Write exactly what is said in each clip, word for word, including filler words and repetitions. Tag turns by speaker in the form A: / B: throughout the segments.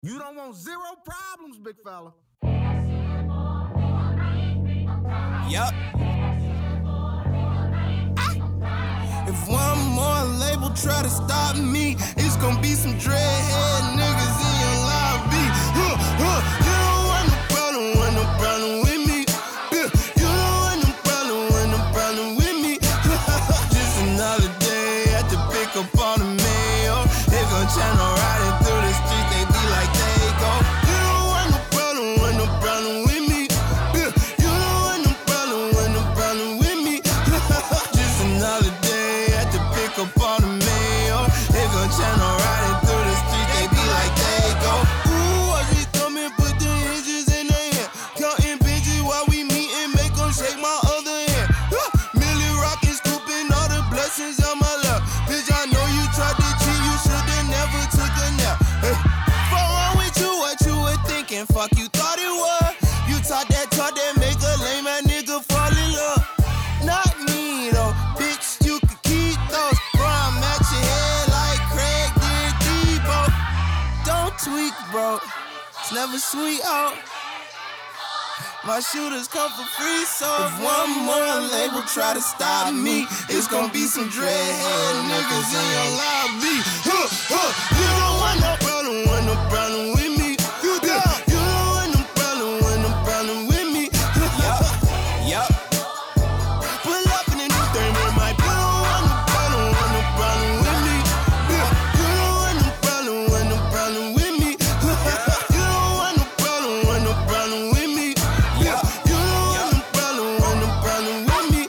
A: You don't want zero problems, big fella.
B: Yup. If one more label try to stop me, it's gonna be some dreadhead niggas in your lobby. Huh, huh. You don't want no problem, want no problem with me. Yeah. You don't want no problem, want no problem with me. Just another day at the pick up on the mail. They gon' channel riding through the streets, they be like they go. You don't want no problem, want no problem with me. Yeah. You don't want no problem, want no problem with me. Just another day at the pick up on the mail. They gon' channel riding through the streets, they be like they go. Ooh, I just come and put the hinges in their hand. Counting bitches while we meetin', make them shake my other hand. Uh, Millie rockin', scooping all the blessings on my lap. Bitch, I know you tried to cheat, you should've never took a nap. Hey, fuck wrong with you, what you were thinking? Fuck you thought it was. You taught that talk that make a lame ass nigga fall in love. Not me though, bitch, you can keep those. Bro, I'm at your head like Craig did Debo. Don't tweak, bro, it's never sweet out. My shooters come for free, so if one more label try to stop me, it's gonna be some dreadhead niggas in your lobby. Huh, huh. You don't want no problem, want no problem with me. You don't, you don't want no problem, want no problem with me. Yup, yup. Pull up in a new thing with my. You don't want no problem, want no problem with me. Yeah. You don't want no problem, want no problem with me. You don't want no problem, want no problem with me. Yeah. You don't want no problem, want no problem with me.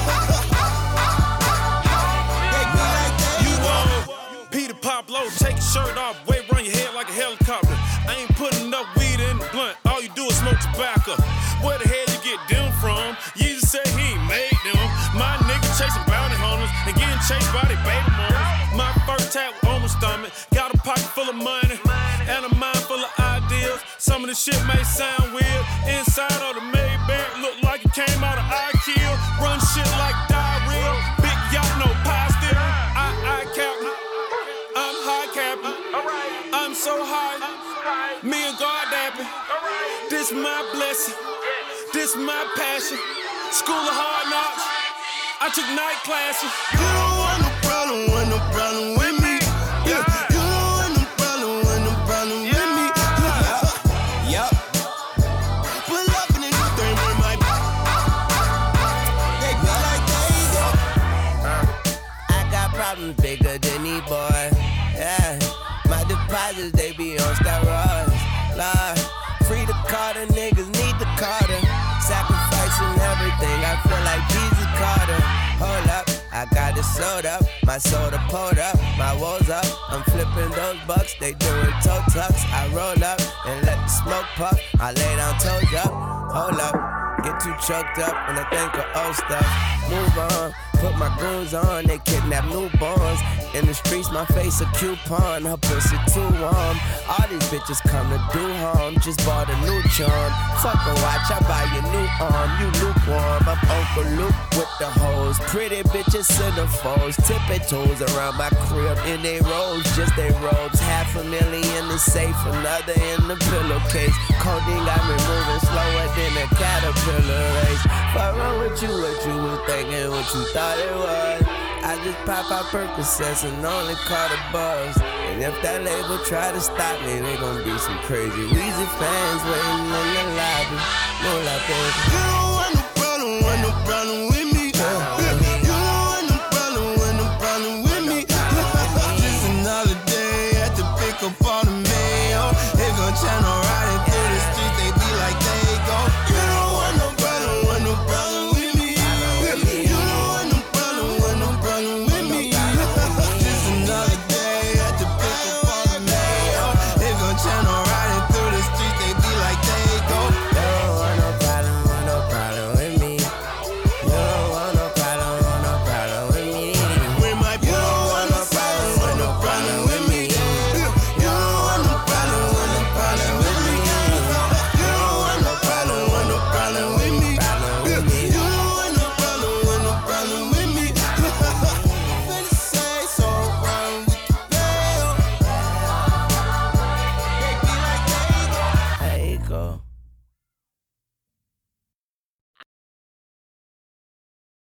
B: They be like that.
C: You want Peter Pablo, take your shirt off, wave around your head like a helicopter. I ain't putting up weed in the blunt, all you do is smoke tobacco. Where the hell you get them from? You just say he ain't made them. My nigga chasing bounty hunters and getting chased by their baby mamas. My first tap on my stomach, got a pocket full of money and a mind full of ideas. Some of the shit may sound weird. Inside of the Maybach look like it came out of I-Kill. Run shit like diarrhea. Big yacht, no pie still. I, I captain. I'm high captain. I'm so high. Me and God dapping. This my blessing. This my passion. School of hard knocks. I took night classes.
B: You don't want no problem, want no problem with me. Yeah. You don't want no problem, want no problem with me. Yup. Pull up in a new thing with my. They be like they go.
D: I got problems bigger than these boys. Yeah, my deposits they be on steroids. Lord, free the Carter, niggas need the Carter. Sacrificing everything, I feel like Jesus Carter. Hold up, I got it sold up, my soda pulled up, my woes up. I'm flipping those bucks, they doing toe tucks. I roll up and let the smoke puff. I lay down toes up, hold up. Get too choked up when I think of old stuff. Move on, put my goons on, they kidnap newborns. In the streets, my face a coupon, her pussy too warm. All these bitches come to do harm, just bought a new charm. Fuck a watch, I buy your new arm, you lukewarm. I'm Uncle Luke with the hoes, pretty bitches centerfolds. Tipping toes around my crib in they robes, just they robes. Half a million in safe, another in the pillowcase. Codeine got me moving slower than a caterpillar race. What wrong with you, what you was thinking, what you thought it was? I just pop out Percocets and only call the buzz. And if that label try to stop me, they gon' be some crazy Weezy fans waiting in the lobby. No, like, baby.
B: You don't want no problem, want no problem with